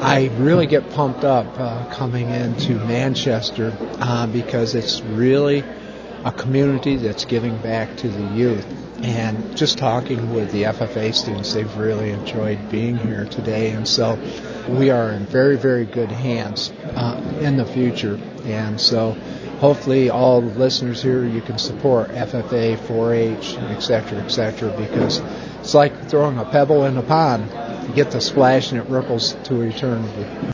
I really get pumped up coming into Manchester because it's really a community that's giving back to the youth. And just talking with the FFA students, they've really enjoyed being here today. And so we are in very, very good hands in the future. And so hopefully all the listeners here, you can support FFA, 4-H, et cetera, because it's like throwing a pebble in a pond. You get the splash and it ripples to eternity.